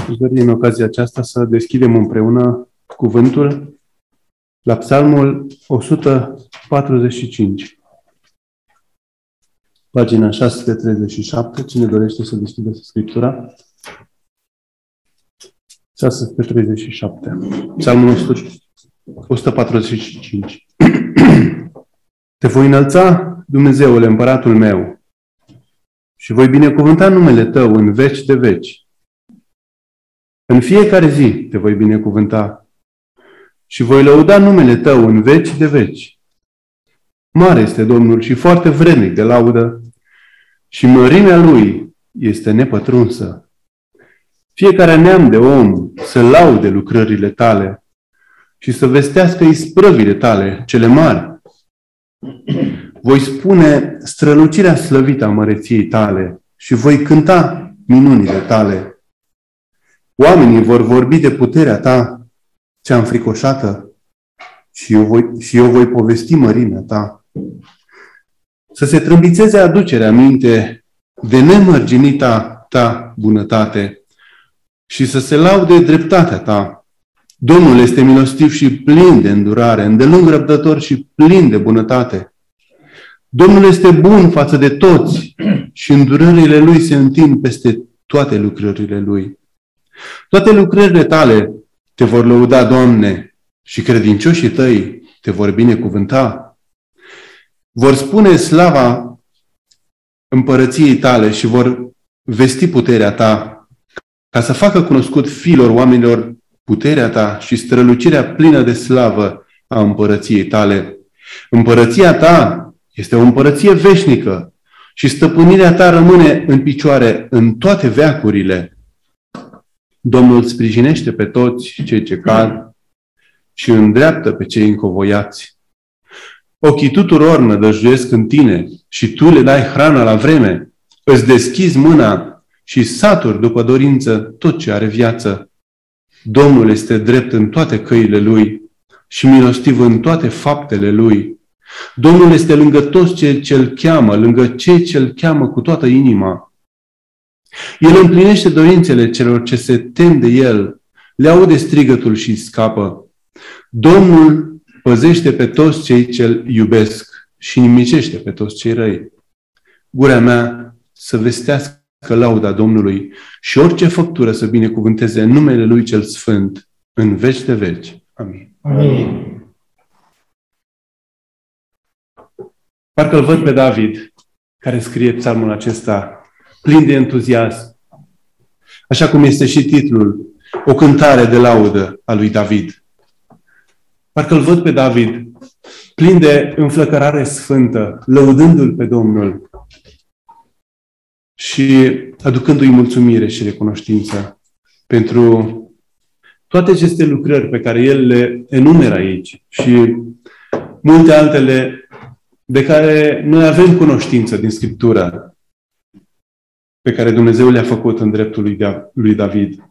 Aș dori în ocazia aceasta să deschidem împreună cuvântul la Psalmul 145. Pagina 637. Cine dorește să deschidă Scriptura? 637. Psalmul 145. Te voi înălța, Dumnezeule, împăratul meu, și voi binecuvânta numele Tău în veci de veci. În fiecare zi te voi binecuvânta și voi lăuda numele Tău în veci de veci. Mare este Domnul și foarte vrednic de laudă și mărimea Lui este nepătrunsă. Fiecare neam de om să laude lucrările Tale și să vestească isprăvile Tale cele mari. Voi spune strălucirea slăvită a măreției Tale și voi cânta minunile Tale. Oamenii vor vorbi de puterea Ta cea înfricoșată și eu voi povesti mărimea Ta. Să se trâmbițeze aducerea minte de nemărginita Ta bunătate și să se laude dreptatea Ta. Domnul este milostiv și plin de îndurare, îndelung răbdător și plin de bunătate. Domnul este bun față de toți și îndurările Lui se întind peste toate lucrările Lui. Toate lucrările Tale te vor lăuda, Doamne, și credincioșii Tăi te vor binecuvânta. Vor spune slava împărăției Tale și vor vesti puterea Ta, ca să facă cunoscut fiilor oamenilor puterea Ta și strălucirea plină de slavă a împărăției Tale. Împărăția Ta este o împărăție veșnică și stăpânirea Ta rămâne în picioare în toate veacurile. Domnul sprijinește pe toți cei ce cad și îndreaptă pe cei încovoiați. Ochii tuturor nădăjduiesc în Tine și Tu le dai hrana la vreme. Îți deschizi mâna și saturi după dorință tot ce are viață. Domnul este drept în toate căile Lui și milostiv în toate faptele Lui. Domnul este lângă toți cei ce-L cheamă, lângă cei ce-L cheamă cu toată inima. El împlinește dorințele celor ce se tem de El, le aude strigătul și scapă. Domnul păzește pe toți cei ce-L iubesc și nimicește pe toți cei răi. Gura mea să vestească lauda Domnului și orice făptură să binecuvânteze numele Lui cel Sfânt în veci de veci. Amin. Amin. Parcă îl văd pe David, care scrie psalmul acesta plin de entuziasm. Așa cum este și titlul, o cântare de laudă a lui David. Parcă îl văd pe David plin de înflăcărare sfântă, lăudându-l pe Domnul și aducându-i mulțumire și recunoștință pentru toate aceste lucrări pe care el le enumeră aici și multe altele de care noi avem cunoștință din Scriptură, pe care Dumnezeu le-a făcut în dreptul lui David.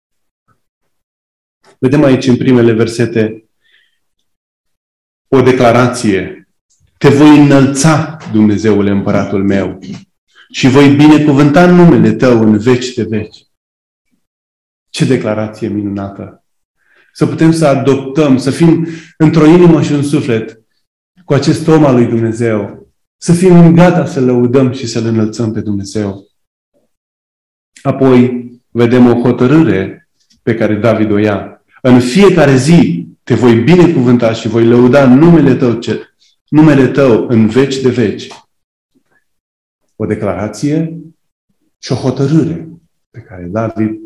Vedem aici în primele versete o declarație. Te voi înălța, Dumnezeule, împăratul meu, și voi binecuvânta numele Tău în veci de veci. Ce declarație minunată! Să putem să adoptăm, să fim într-o inimă și un suflet cu acest om al lui Dumnezeu. Să fim gata să lăudăm și să-L înălțăm pe Dumnezeu. Apoi vedem o hotărâre pe care David o ia. În fiecare zi te voi binecuvânta și voi lăuda numele Tău în veci de veci. O declarație și o hotărâre pe care David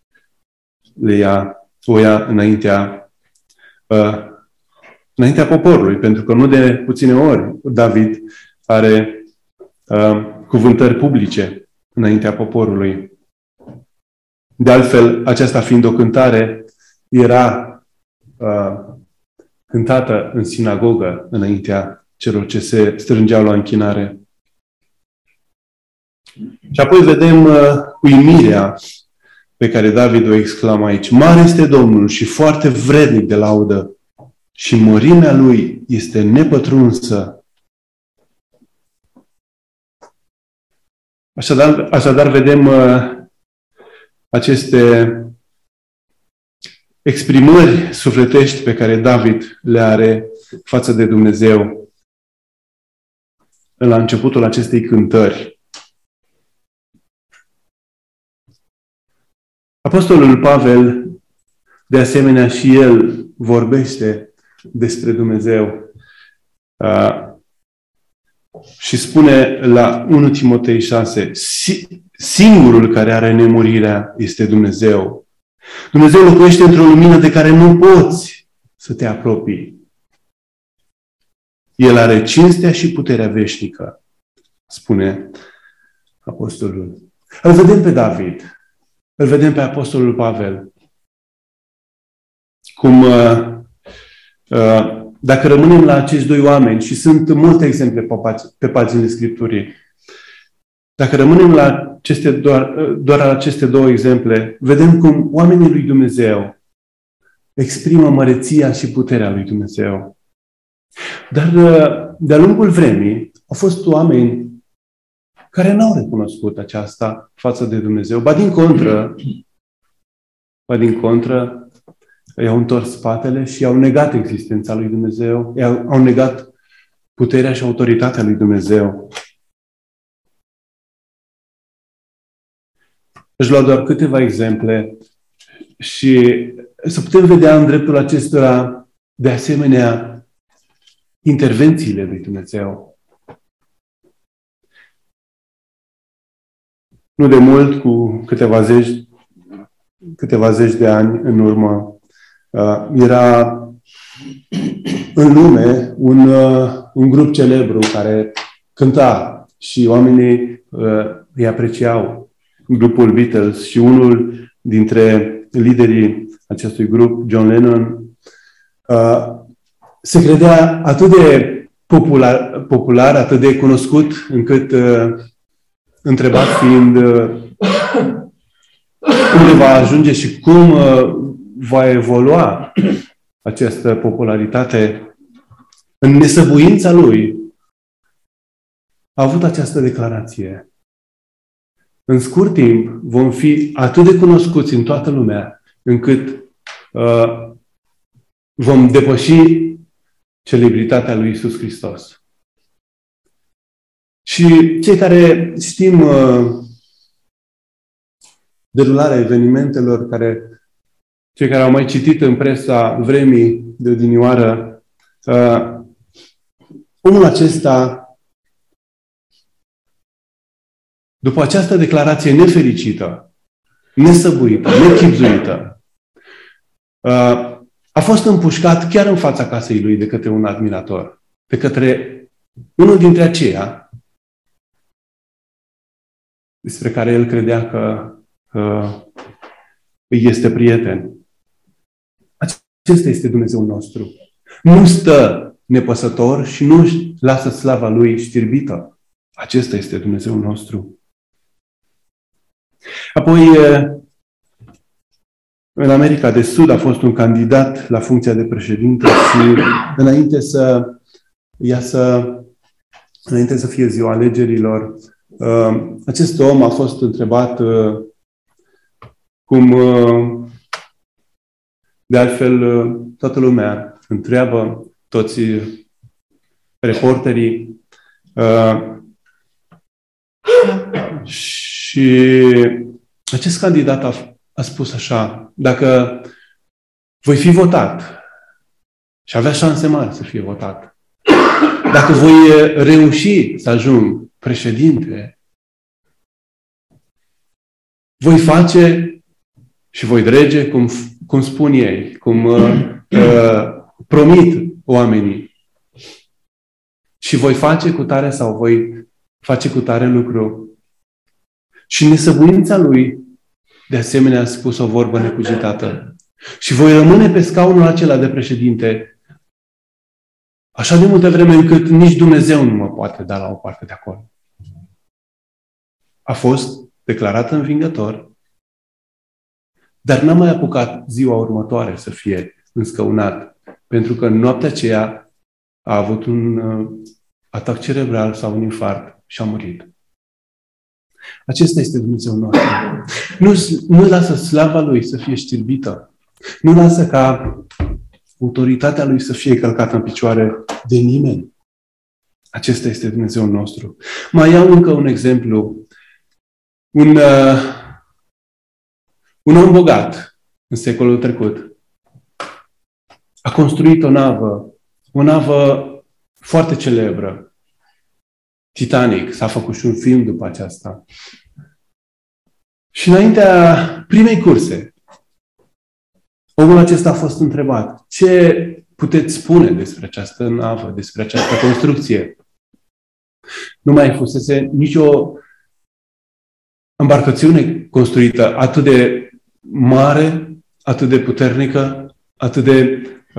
o ia înaintea poporului. Pentru că nu de puține ori David are cuvântări publice înaintea poporului. De altfel, aceasta fiind o cântare, era cântată în sinagogă înaintea celor ce se strângeau la închinare. Și apoi vedem uimirea pe care David o exclamă aici. Mare este Domnul și foarte vrednic de laudă și mărimea Lui este nepătrunsă. Așadar vedem aceste exprimări sufletești pe care David le are față de Dumnezeu la începutul acestei cântări. Apostolul Pavel, de asemenea, și el vorbește despre Dumnezeu și spune la 1 Timotei 6, singurul care are nemurirea este Dumnezeu. Dumnezeu locuiește într-o lumină de care nu poți să te apropii. El are cinstea și puterea veșnică, spune apostolul. Îl vedem pe David, îl vedem pe apostolul Pavel. Cum dacă rămânem la acești doi oameni, și sunt multe exemple pe paginile Scripturii, dacă rămânem la doar aceste două exemple, vedem cum oamenii lui Dumnezeu exprimă măreția și puterea lui Dumnezeu. Dar de-a lungul vremii au fost oameni care n-au recunoscut aceasta față de Dumnezeu. Ba din contră, i-au întors spatele și au negat existența lui Dumnezeu, au negat puterea și autoritatea lui Dumnezeu. Aș lua doar câteva exemple și să putem vedea în dreptul acestora, de asemenea, intervențiile lui Dumnezeu. Nu de mult, cu câteva zeci de ani în urmă, era în lume un grup celebru care cânta și oamenii îi apreciau, grupul Beatles, și unul dintre liderii acestui grup, John Lennon, se credea atât de popular, atât de cunoscut, încât întrebat fiind unde va ajunge și cum va evolua această popularitate, în nesăbuința lui, a avut această declarație: în scurt timp vom fi atât de cunoscuți în toată lumea, încât vom depăși celebritatea lui Iisus Hristos. Și cei care știm derularea evenimentelor, cei care au mai citit în presa vremii de odinioară, omul acesta, după această declarație nefericită, nesăbuită, nechibzuită, a fost împușcat chiar în fața casei lui de către un admirator, de către unul dintre aceia despre care el credea că îi este prieten. Acesta este Dumnezeul nostru. Nu stă nepăsător și nu își lasă slava lui știrbită. Acesta este Dumnezeul nostru. Îapoi, în America de Sud a fost un candidat la funcția de președinte și înainte să fie ziua alegerilor, acest om a fost întrebat cum de altfel toată lumea întreabă, toți reporterii, și acest candidat a spus așa: dacă voi fi votat, și avea șanse mari să fie votat, dacă voi reuși să ajung președinte, voi face și voi drege cum spun ei, cum promit oamenii. Și voi face cu tare sau voi face cu tare lucru. Și în nesăbuința lui, de asemenea, a spus o vorbă necugitată: și voi rămâne pe scaunul acela de președinte așa de multă vreme încât nici Dumnezeu nu mă poate da la o parte de acolo. A fost declarat învingător, dar n-a mai apucat ziua următoare să fie înscăunat, pentru că în noaptea aceea a avut un atac cerebral sau un infart și a murit. Acesta este Dumnezeul nostru. Nu lasă slava Lui să fie știrbită. Nu lasă ca autoritatea Lui să fie călcată în picioare de nimeni. Acesta este Dumnezeul nostru. Mai iau încă un exemplu. Un om bogat în secolul trecut a construit o navă foarte celebră. Titanic. S-a făcut și un film după aceasta. Și înaintea primei curse, omul acesta a fost întrebat: ce puteți spune despre această navă, despre această construcție? Nu mai fusese nicio embarcațiune construită atât de mare, atât de puternică, atât de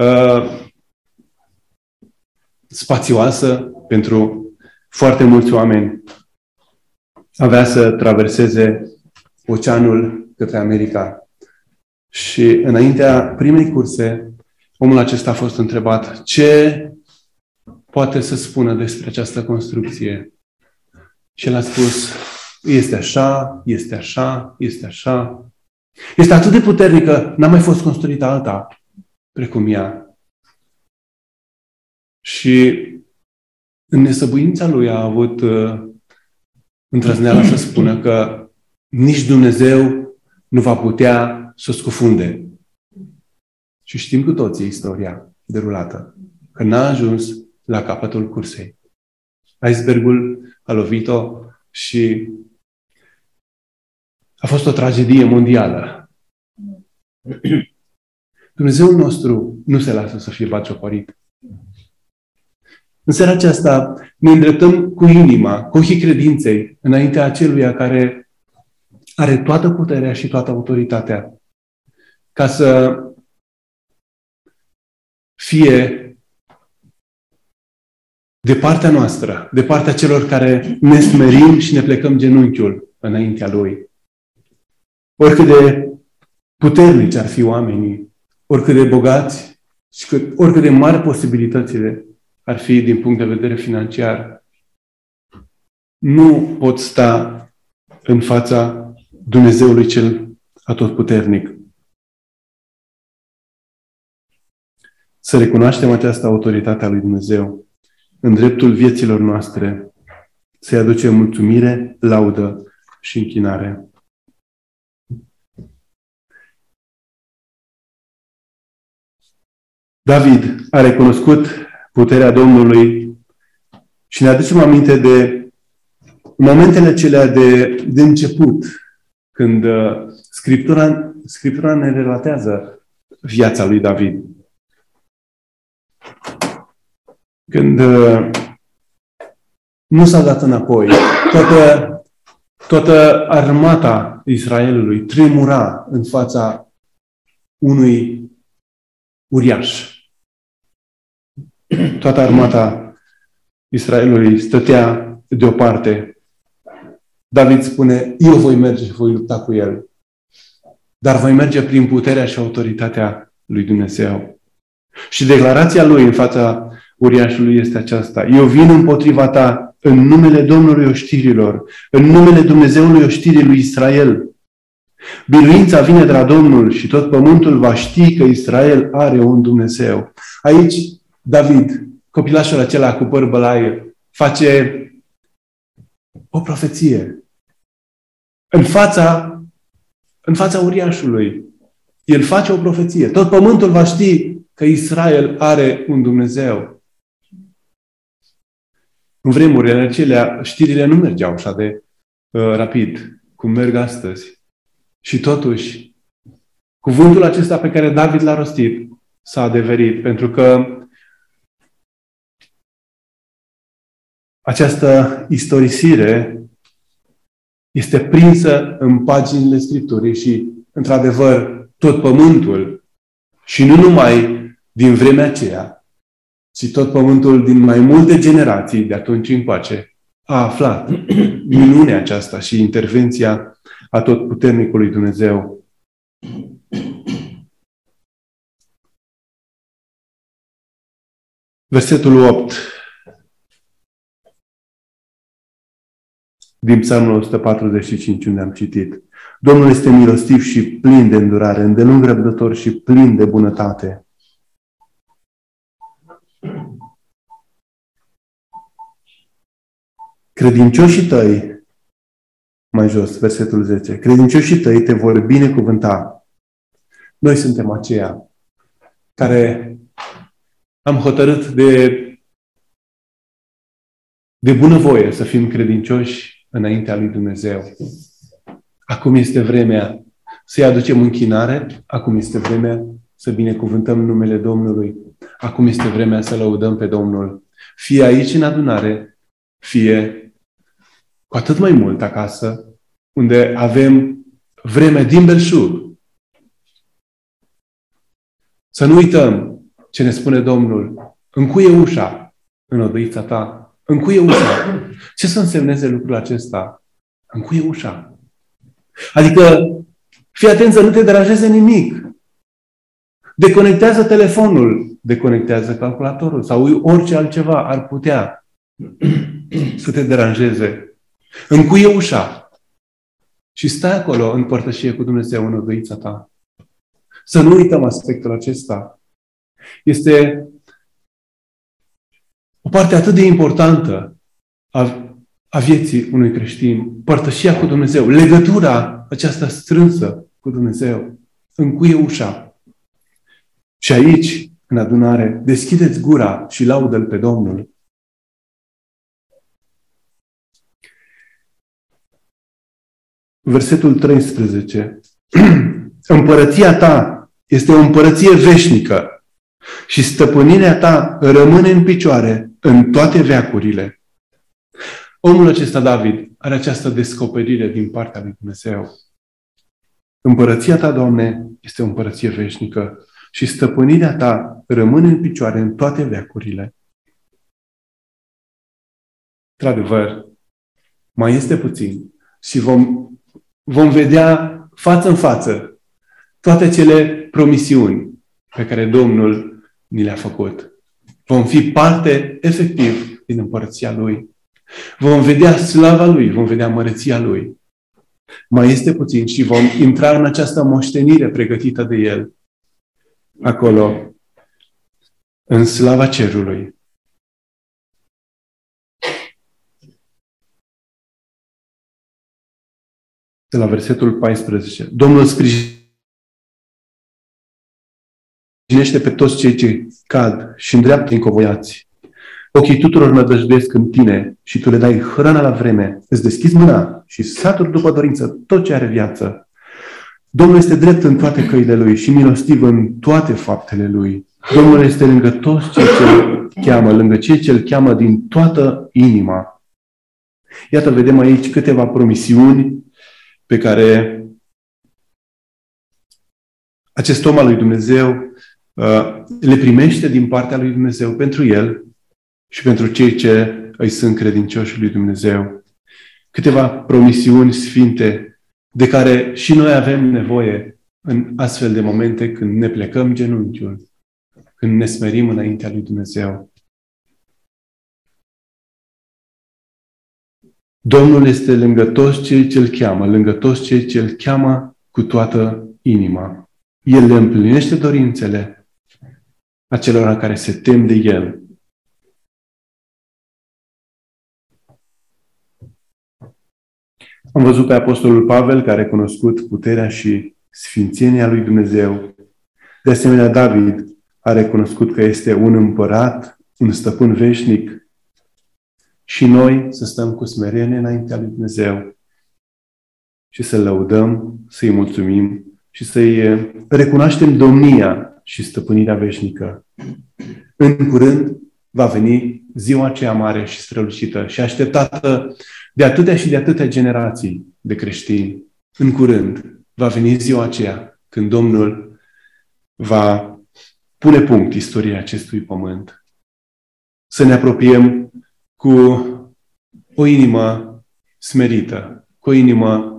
spațioasă pentru foarte mulți oameni. Avea să traverseze oceanul către America. Și înaintea primei curse, omul acesta a fost întrebat: ce poate să spună despre această construcție? Și el a spus: este așa, este așa, este așa. Este atât de puternică, n-a mai fost construită alta precum ea. Și în nesăbuința lui a avut îndrăzneala să spună că nici Dumnezeu nu va putea să o scufunde. Și știm cu toții istoria derulată, că n-a ajuns la capătul cursei. Icebergul a lovit-o și a fost o tragedie mondială. Dumnezeul nostru nu se lasă să fie batjocorit. În seara aceasta ne îndreptăm cu inima, cu ochii credinței, înaintea aceluia care are toată puterea și toată autoritatea, ca să fie de partea noastră, de partea celor care ne smerim și ne plecăm genunchiul înaintea Lui. Oricât de puternici ar fi oamenii, oricât de bogați și oricât de mari posibilitățile ar fi din punct de vedere financiar, nu pot sta în fața Dumnezeului cel atotputernic. Să recunoaștem această autoritate a lui Dumnezeu în dreptul vieților noastre, să-i aducem mulțumire, laudă și închinare. David a recunoscut puterea Domnului și ne aducem aminte de momentele celea de început, când Scriptura ne relatează viața lui David. Când nu s-a dat înapoi, toată armata Israelului tremura în fața unui uriaș. Toată armata Israelului stătea deoparte. David spune: eu voi merge și voi lupta cu el. Dar voi merge prin puterea și autoritatea lui Dumnezeu. Și declarația lui în fața uriașului este aceasta: eu vin împotriva ta în numele Domnului oștirilor, în numele Dumnezeului oștirii lui Israel. Biruința vine de la Domnul și tot pământul va ști că Israel are un Dumnezeu. Aici David, copilașul acela cu păr bălaie, face o profeție în fața uriașului. El face o profeție. Tot pământul va ști că Israel are un Dumnezeu. În vremurile acelea, știrile nu mergeau așa de rapid, cum merg astăzi. Și totuși, cuvântul acesta pe care David l-a rostit s-a adeverit, pentru că această istorisire este prinsă în paginile Scripturii și, într-adevăr, tot pământul, și nu numai din vremea aceea, ci tot pământul din mai multe generații de atunci încoace a aflat minunea aceasta și intervenția atotputernicului Dumnezeu. Versetul 8. din Psalmul 145, unde am citit. Domnul este milostiv și plin de îndurare, îndelung răbdător și plin de bunătate. Credincioșii tăi, mai jos, versetul 10, credincioșii tăi te vor binecuvânta. Noi suntem aceia care am hotărât de bunăvoie să fim credincioși înaintea lui Dumnezeu. Acum este vremea să-i aducem închinare, acum este vremea să binecuvântăm numele Domnului, acum este vremea să lăudăm pe Domnul. Fie aici în adunare, fie cu atât mai mult acasă, unde avem vremea din belșug. Să nu uităm ce ne spune Domnul. Încuie ușa în odăița ta. Încuie ușa. Ce să însemneze lucrul acesta? Încuie ușa. Adică, fii atent să nu te deranjeze nimic. Deconectează telefonul, deconectează calculatorul sau orice altceva ar putea să te deranjeze. Încuie ușa și stai acolo în părtășie cu Dumnezeu în odăița ta. Să nu uităm aspectul acesta. Este o parte atât de importantă a vieții unui creștin. Părtășia cu Dumnezeu, legătura aceasta strânsă cu Dumnezeu. Încuie ușa. Și aici, în adunare, deschideți gura și laudă-L pe Domnul. Versetul 13. Împărăția ta este o împărăție veșnică și stăpânirea ta rămâne în picioare în toate veacurile. Omul acesta, David, are această descoperire din partea lui Dumnezeu. Împărăția ta, Doamne, este o împărăție veșnică și stăpânirea ta rămâne în picioare în toate veacurile. Într-adevăr, mai este puțin și vom vedea față în față toate cele promisiuni pe care Domnul ni le-a făcut. Vom fi parte, efectiv, din împărăția Lui. Vom vedea slava Lui, vom vedea măreția Lui. Mai este puțin și vom intra în această moștenire pregătită de El. Acolo, în slava cerului. De la versetul 14. Domnul sprijinește pe toți cei ce cad și îndreaptă încovoiați. Ochii tuturor nădăjduiesc în tine și tu le dai hrana la vreme. Îți deschizi mâna și saturi după dorință tot ce are viață. Domnul este drept în toate căile Lui și milostiv în toate faptele Lui. Domnul este lângă toți cei ce îl cheamă, lângă cei ce îl cheamă din toată inima. Iată, vedem aici câteva promisiuni pe care acest om al lui Dumnezeu le primește din partea lui Dumnezeu pentru el și pentru cei ce îi sunt credincioși lui Dumnezeu. Câteva promisiuni sfinte de care și noi avem nevoie în astfel de momente când ne plecăm genunchiul, când ne smerim înaintea lui Dumnezeu. Domnul este lângă toți cei ce îl cheamă, lângă toți cei ce îl cheamă cu toată inima. El le împlinește dorințele acelora care se tem de El. Am văzut pe Apostolul Pavel care a recunoscut puterea și sfințenia lui Dumnezeu. De asemenea, David a recunoscut că este un împărat, un stăpân veșnic. Și noi să stăm cu smerenie înaintea lui Dumnezeu și să-L lăudăm, să-i mulțumim și să-i recunoaștem domnia și stăpânirea veșnică. În curând va veni ziua aceea mare și strălucită și așteptată de atâtea și de atâtea generații de creștini. În curând va veni ziua aceea când Domnul va pune punct istoriei acestui pământ. Să ne apropiem cu o inimă smerită, cu o inimă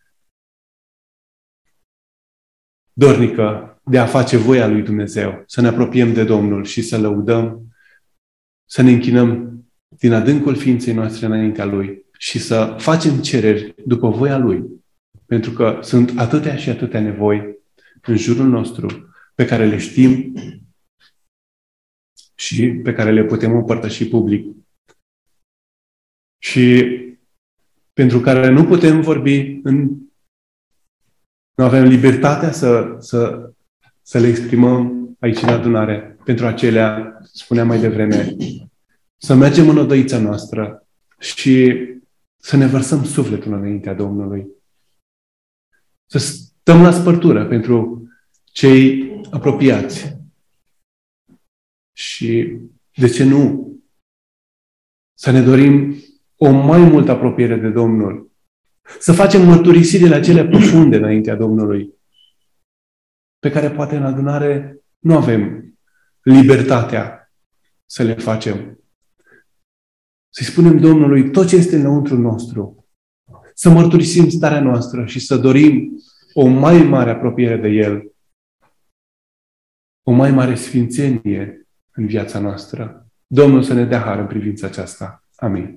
dornică de a face voia lui Dumnezeu, să ne apropiem de Domnul și să lăudăm, să ne închinăm din adâncul ființei noastre înaintea Lui și să facem cereri după voia Lui. Pentru că sunt atâtea și atâtea nevoi în jurul nostru pe care le știm și pe care le putem împărtăși public. Și pentru care nu putem vorbi, nu avem libertatea să le exprimăm aici în adunare. Pentru acelea, spuneam mai devreme, să mergem în odăița noastră și să ne vărsăm sufletul înaintea Domnului. Să stăm la spărtură pentru cei apropiați. Și, de ce nu, să ne dorim o mai multă apropiere de Domnul. Să facem mărturisirile acelea profunde înaintea Domnului, pe care poate în adunare nu avem libertatea să le facem. Să-i spunem Domnului tot ce este înăuntru nostru. Să mărturisim starea noastră și să dorim o mai mare apropiere de El. O mai mare sfințenie în viața noastră. Domnul să ne dea har în privința aceasta. Amin.